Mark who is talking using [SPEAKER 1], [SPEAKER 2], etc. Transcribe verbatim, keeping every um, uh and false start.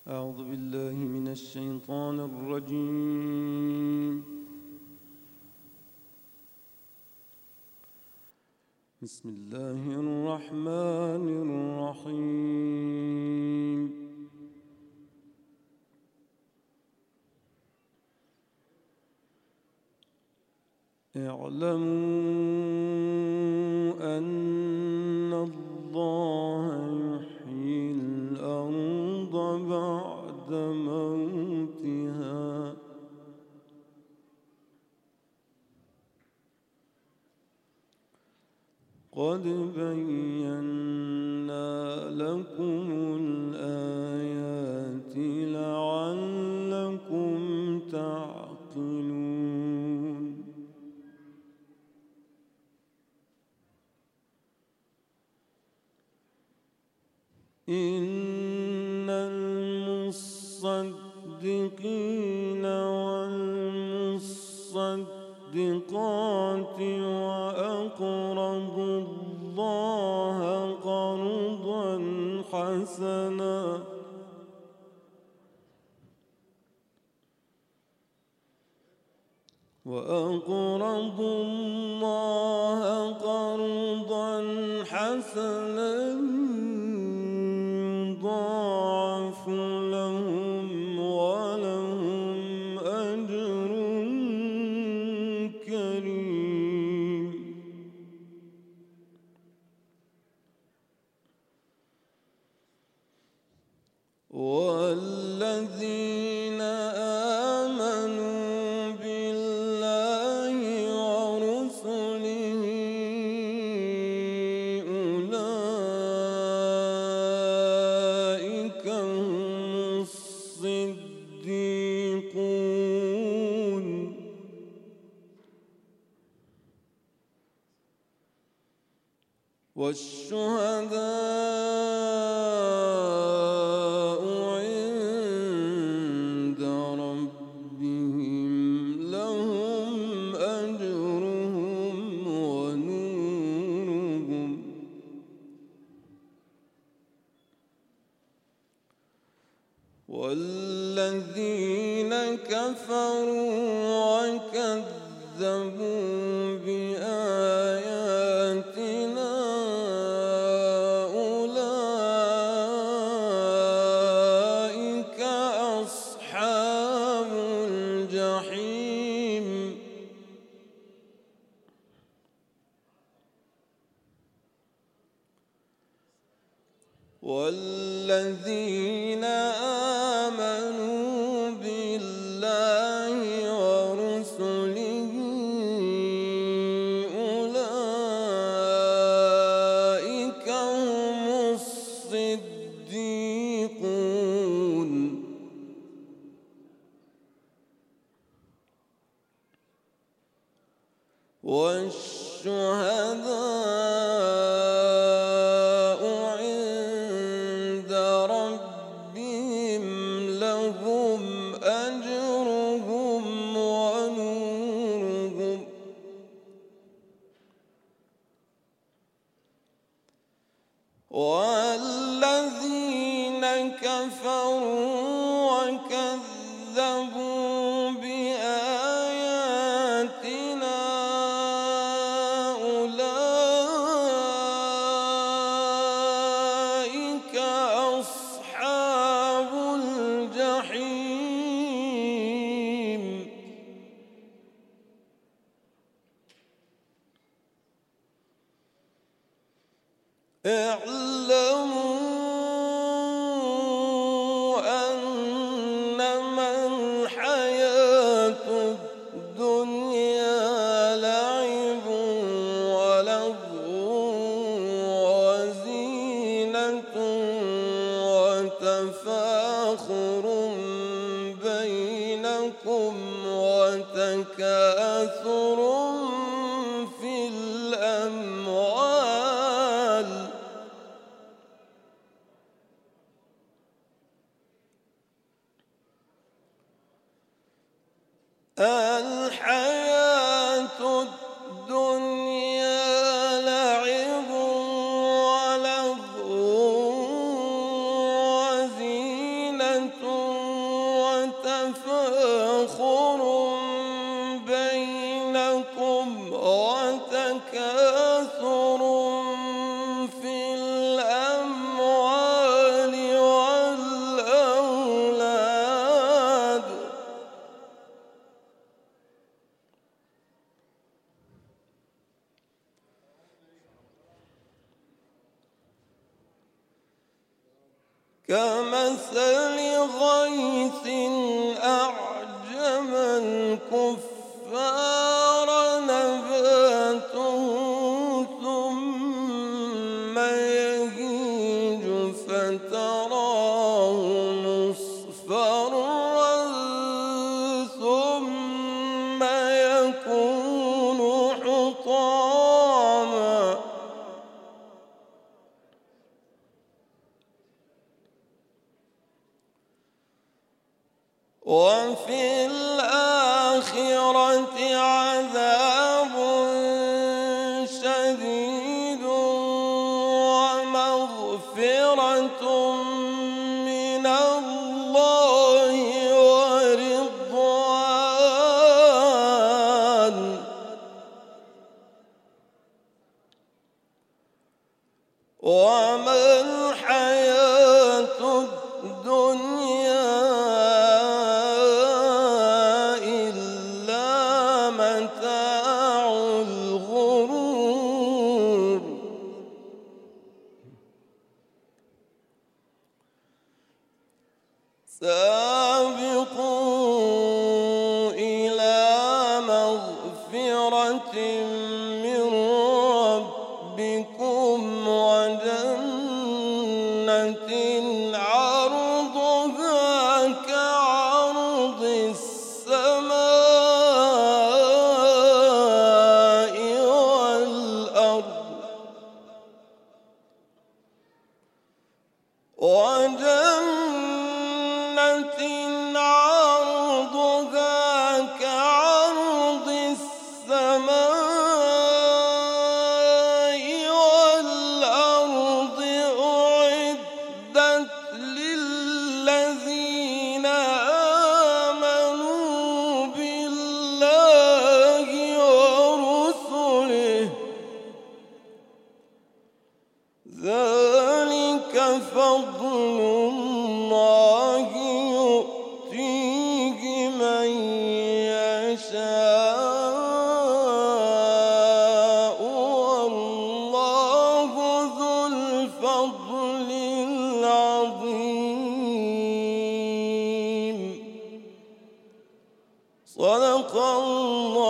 [SPEAKER 1] أعوذ بالله من الشيطان الرجيم. بسم الله الرحمن الرحيم. اعلموا أن الله يحيي الأرض بعد موتها قد بينا لكم الآيات لعلكم تعقلون. إن المصدقين والمصدقات وأقرضوا الله قرضا حسنا وأقرضوا الله قرضا حسنا يضاعف لهم ولهم أجر كريم. والذين آمنوا بالله ورسله أولئك هم الصديقون والشهداء عند ربهم لهم أجرهم ونورهم والذين كفروا وكذبوا بآياتنا أولئك أصحاب الجحيم. والذين آمنوا بالله ورسله أولئك هم الصديقون والشهداء عند ربهم لهم أجرهم ونورهم والذين كفروا وكذبوا بآياتنا أولئك أصحاب الجحيم. اعلموا أنما الحياة الدنيا لعب ولهو وزينة وتفاخر بينكم وتكاثر في الأموال الحياة الدنيا لعب ولهو وزينة وتفاخر بينكم وتكاثر في الأموال والأولاد كمثل غيث أعجب الكفار نباته ثم يهيج فتراه مصفرا ثم يكون حطاما وفي الآخرة عذاب شديد ومغفرة من الله ورضوان وما الحياة الدنيا متاع الغرور سابقوا إلى مغفرة من ربكم وجنة عرضها كعرض السماء وجنة عرضها كعرض السماء والأرض أعدت للذين آمنوا بالله ورسله ذلك فضل الله يؤتيه من يشاء والله ذو الفضل العظيم صدق الله